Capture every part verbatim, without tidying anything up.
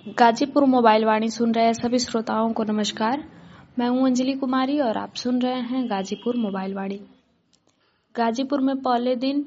Ghazipur mobile वाणी सुन रहे सभी श्रोताओं को नमस्कार। मैं हूं अंजलि कुमारी और आप सुन रहे हैं गाजीपुर मोबाइल वाणी। गाजीपुर में पहले दिन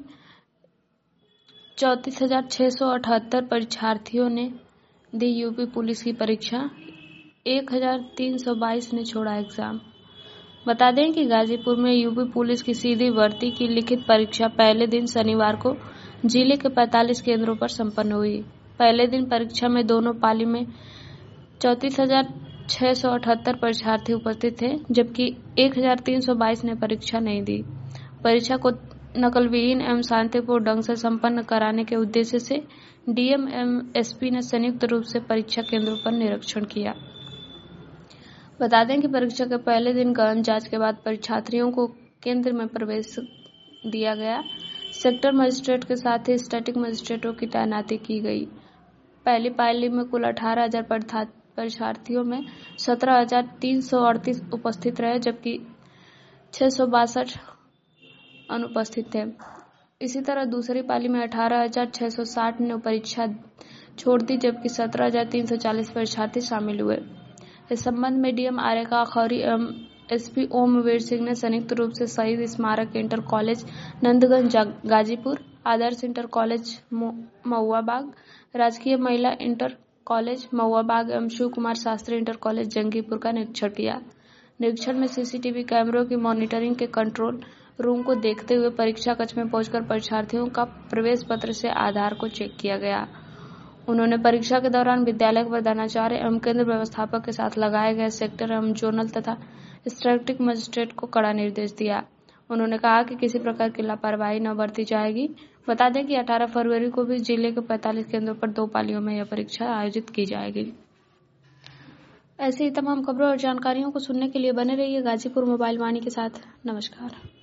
चौंतीस हजार छह सौ अठहत्तर परीक्षार्थियों ने दी यूपी पुलिस की परीक्षा। एक हजार तीन सौ बाईस ने छोड़ा एग्जाम। बता दें कि गाजीपुर में यूपी पुलिस की सीधी भर्ती की लिखित परीक्षा पहले दिन शनिवार को जिले के पैंतालीस केंद्रों पर संपन्न हुई। पहले दिन परीक्षा में दोनों पाली में चौंतीस हजार छह सौ अठहत्तर परीक्षार्थी उपस्थित थे, जबकि एक हजार तीन सौ बाईस ने परीक्षा नहीं दी। परीक्षा को नकलविहीन एवं शांतिपूर्ण ढंग से संपन्न कराने के उद्देश्य से डीएम एवं एसपी ने संयुक्त रूप से परीक्षा केंद्रों पर निरीक्षण किया। बता दें कि परीक्षा के पहले दिन गहन जांच के बाद परीक्षार्थियों को केंद्र में प्रवेश दिया गया। सेक्टर मजिस्ट्रेट के साथ ही स्टैटिक मजिस्ट्रेटों की तैनाती की गई। पहली पाली में कुल अठारह हजार परीक्षार्थियों में सत्रह हजार तीन सौ अड़तीस उपस्थित रहे, जबकि छह सौ बासठ अनुपस्थित थे। इसी तरह दूसरी पाली में अठारह हजार छह सौ साठ ने परीक्षा छोड़ दी, जबकि सत्रह हजार तीन सौ चालीस परीक्षार्थी शामिल हुए। इस संबंध में डीएम आर्यका खौरी एवं एसपी ओमवीर सिंह ने संयुक्त रूप से शहीद स्मारक इंटर कॉलेज नंदगंज गाजीपुर, आदर्श इंटर कॉलेज महुआबाग, राजकीय महिला इंटर कॉलेज महुआबाग एवं शिव कुमार शास्त्री इंटर कॉलेज जंगीपुर का निरीक्षण किया। निरीक्षण में सीसीटीवी कैमरों की मॉनिटरिंग के कंट्रोल रूम को देखते हुए परीक्षा कक्ष में पहुंचकर परीक्षार्थियों का प्रवेश पत्र से आधार को चेक किया गया। उन्होंने परीक्षा के दौरान विद्यालय के प्रधानाचार्य एवं केंद्र व्यवस्थापक के साथ लगाए गए सेक्टर एवं जोनल तथा स्टैटिक मजिस्ट्रेट को कड़ा निर्देश दिया। उन्होंने कहा कि किसी प्रकार की लापरवाही न बरती जाएगी। बता दें कि अठारह फरवरी को भी जिले के पैंतालीस केंद्रों पर दो पालियों में यह परीक्षा आयोजित की जाएगी। ऐसी ही तमाम खबरों और जानकारियों को सुनने के लिए बने रहिए गाजीपुर मोबाइल वाणी के साथ। नमस्कार।